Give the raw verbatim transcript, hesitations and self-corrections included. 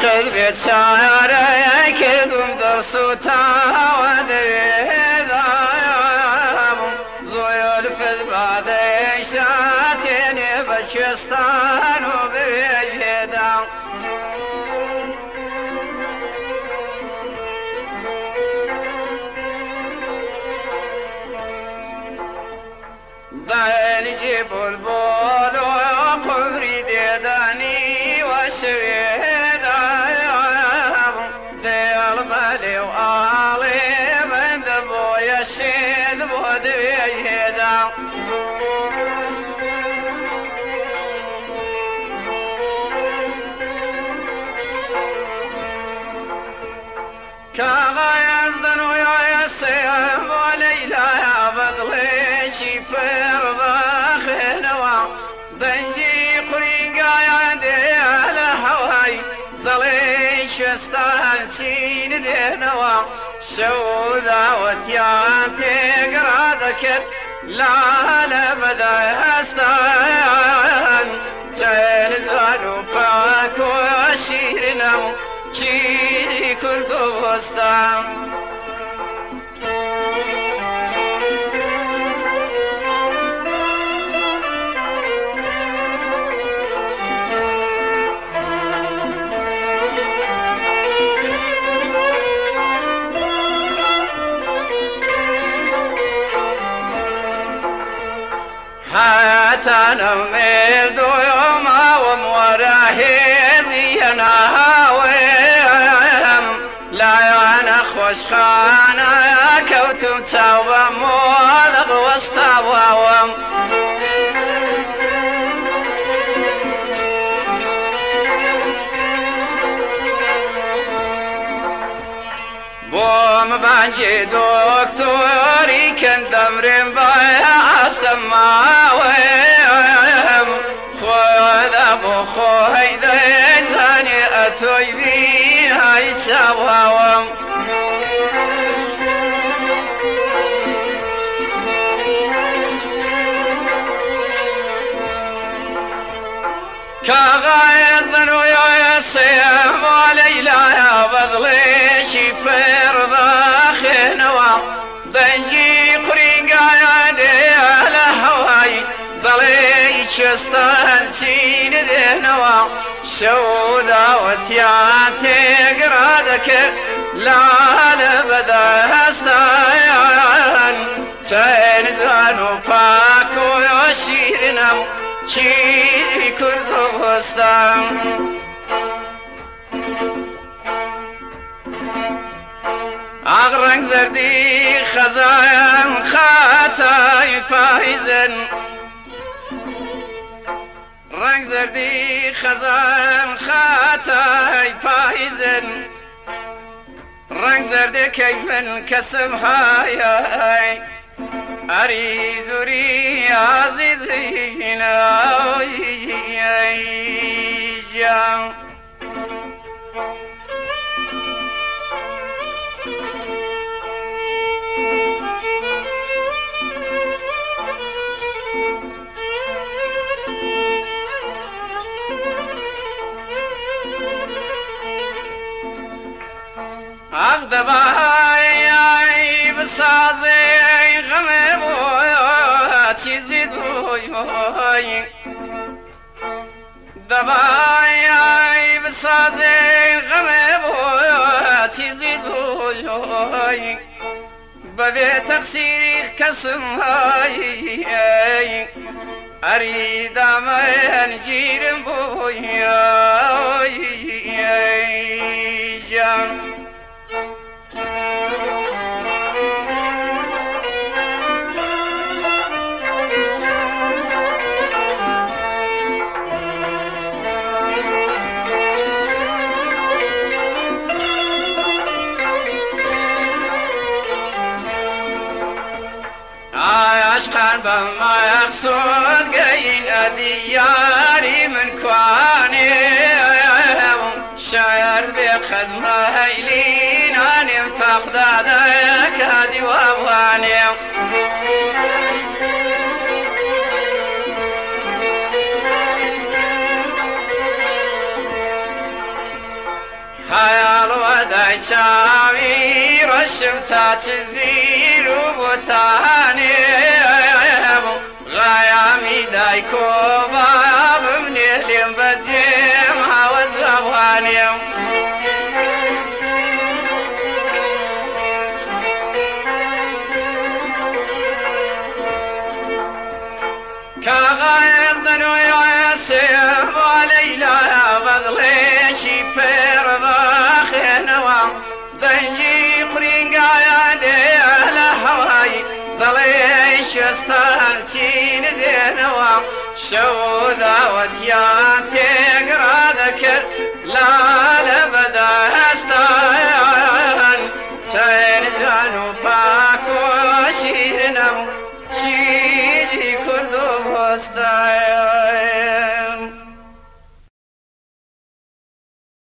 عاشق بیچاره کردم دست و تاودیدم زویل فز بعد شاتینی بشستان و بیدم دایل جی بلبل و قمری دیدانی و شویدم دیل بلی و آلی بند بوی شید بود بیدم کاغا یزدن و یاسیم و لیلا بدلی شیفر بخنوا بنجی قرینگا دیل هوای دلی شستان سین دینوا شو دعوتیان تقرا ذکر لال بدایستان چین زانو پاک و شیرنم چی کردوستان هاتنا مرد يوم ومراهزي ناويم لا يانا خوش خانا كوتم تاوى مولغ وسطاوام بوم بانجي دكتوري كان دمرين بايا استماويم خذ ابو خويدا زاني اتوي بين هاي تساوام كاغايز ذنو يسيم وليلا يا بضلي شفر ضاخنوا بنجي قرينقا يدي على هواي ضلي شستان سين ذنوا شودا وتياتي قرا ذكر لا لبدا هستان تنزانو باكو يشيرنا چی کردوستم آق رنگ زردی خزایم خطای پایزن رنگ زردی خزایم خطای پایزن رنگ زردی که من کسم های أريد ري عزيزينا جام أغدباي بسازي چیزی دوی دبای بسازه غمه بویا چیزی دوی ببی تقصیری کسم های اریدم انجیرم بویا جان عشقان بما يقصد قين دياري من كواني شاعر بخدمة هيلين أنا متاخد هذاك هادي وابواني چاوی رشم تا چزیر و بوتانیم غیامی دایکو بابم نیلیم بجیم حوز افغانیم کاغایز دنوی سیب و لیلا بدلیشی پر بخینوام دنجی قرینگایا دیل هوای دلیش استان چین دینوام شو داوتیان تیگرا دکر لال بداستان چین جانو پاکو شیرنم شیری کردو بستای